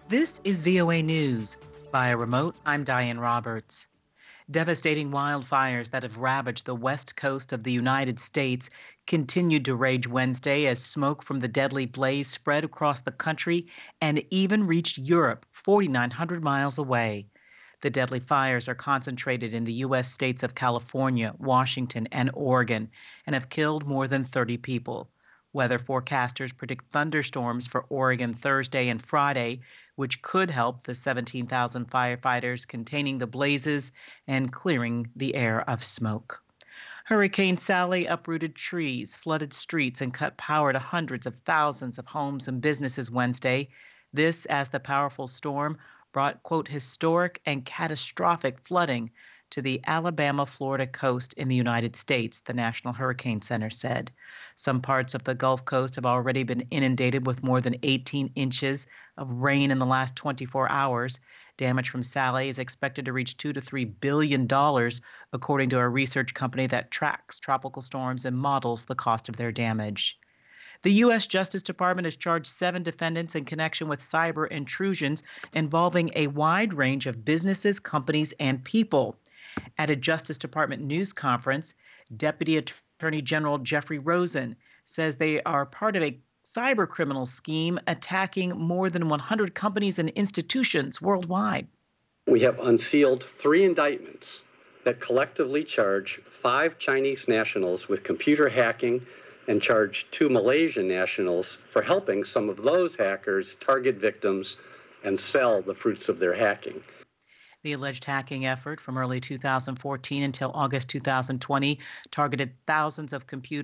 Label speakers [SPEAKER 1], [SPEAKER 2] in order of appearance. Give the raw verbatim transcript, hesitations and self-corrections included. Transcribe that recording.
[SPEAKER 1] This is V O A News. Via remote, I'm Diane Roberts. Devastating wildfires that have ravaged the west coast of the United States continued to rage Wednesday as smoke from the deadly blaze spread across the country and even reached Europe, forty-nine hundred miles away. The deadly fires are concentrated in the U S states of California, Washington, and Oregon and have killed more than thirty people. Weather forecasters predict thunderstorms for Oregon Thursday and Friday, which could help the seventeen thousand firefighters containing the blazes and clearing the air of smoke. Hurricane Sally uprooted trees, flooded streets, and cut power to hundreds of thousands of homes and businesses Wednesday. This as the powerful storm brought, quote, historic and catastrophic flooding to the Alabama-Florida coast in the United States, the National Hurricane Center said. Some parts of the Gulf Coast have already been inundated with more than eighteen inches of rain in the last twenty-four hours. Damage from Sally is expected to reach two to three billion dollars, according to a research company that tracks tropical storms and models the cost of their damage. The U S Justice Department has charged seven defendants in connection with cyber intrusions involving a wide range of businesses, companies, and people. At a Justice Department news conference, Deputy Attorney General Jeffrey Rosen says they are part of a cyber criminal scheme attacking more than one hundred companies and institutions worldwide.
[SPEAKER 2] We have unsealed three indictments that collectively charge five Chinese nationals with computer hacking and charge two Malaysian nationals for helping some of those hackers target victims and sell the fruits of their hacking.
[SPEAKER 1] The alleged hacking effort from early two thousand fourteen until August two thousand twenty targeted thousands of computers